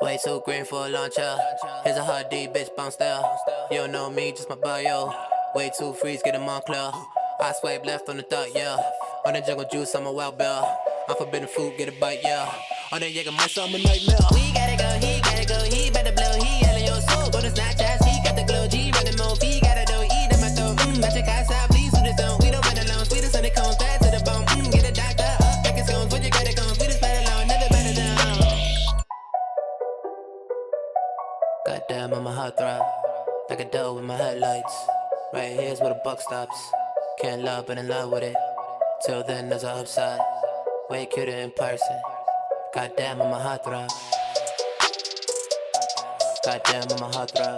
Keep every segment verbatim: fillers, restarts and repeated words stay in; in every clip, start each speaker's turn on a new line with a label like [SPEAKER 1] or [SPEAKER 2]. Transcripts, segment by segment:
[SPEAKER 1] Way too green for a launcher. Here's a hard D, bitch, bounce there. You don't know me, just my bio. Way too freeze, get him on clear. I swipe left on the thought, yeah. On the jungle juice, I'm a wild bear. I'm forbidden food, get a bite, yeah. On the Jägermeister, I'm a nightmare. We gotta go, he gotta go, he better blow, he yelling your soul. Go to Snapchat, he got the glow, G running more, he gotta do, eat in my throat. Mmm, match your guys out, please do this don't. We don't run alone, sweetest on the cones, bad to the bone. Mmm, get a doctor, up, make it scones, when you gotta go, sweetest better alone, never better down. Goddamn, I'm a hot throb, like a dough with my headlights. Right here's where the buck stops. Can't love, but in love with it. Till then, there's a upside. Way cuter in person. Goddamn, I'm a hot throb. Goddamn, I'm a hot throb.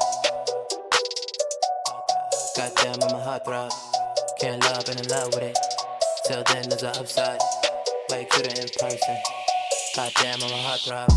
[SPEAKER 1] Goddamn, I'm a hot throb. Can't love, but in love with it. Till then, there's a upside. Way cuter in person. Goddamn, I'm a hot throb.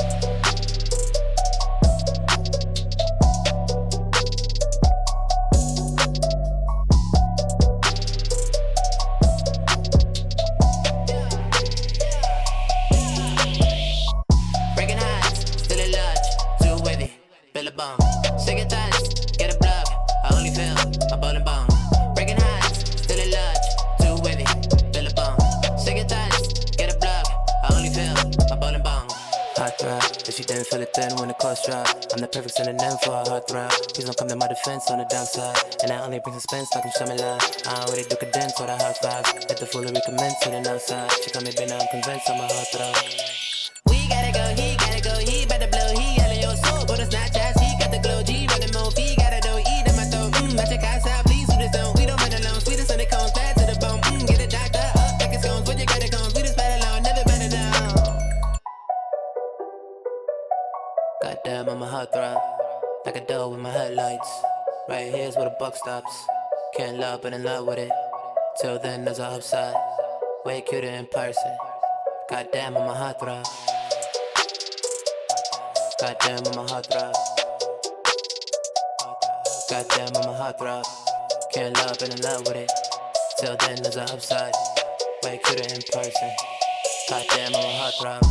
[SPEAKER 1] Shake your thighs, get a block. I only feel a bowling bone. Breaking highs, still in large, too wavy, feel a bone. Shake your thighs, get a block. I only feel a bowling bone. Hot throb, if she didn't feel it then when the cost drop. I'm the perfect synonym for a hot throb. Please don't come to my defense on the dark side. And I only bring suspense like I'm Shyamalan. I already do cadence for the hot five. Let the foolery commence on the outside. She call me been I'm convinced I'm a hot throb. We gotta go, he gotta go, he better blow, he yelling your soul. Go to Snapchat, he got the glow, G running more, he gotta do, eat in my throat. Mmm, match your guys out, please do this don't. We don't run alone, sweetest on the cones, bad to the bone. Mmm, get a doctor, up, make it scones, when you gotta come, sweetest better alone, never better down. Goddamn, I'm a hot throb, like a dough with my headlights. Right here's where the buck stops. Can't love, but in love with it. Till then, there's a upside. Way cuter in person. Goddamn, I'm a hot throb. Goddamn, I'm a hot throb. Goddamn, I'm a hot throb. Can't love, but in love with it. Till then, there's a upside. Way cuter in person. Goddamn, I'm a hot throb.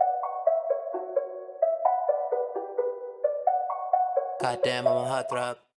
[SPEAKER 1] Goddamn, I'm a hot throb.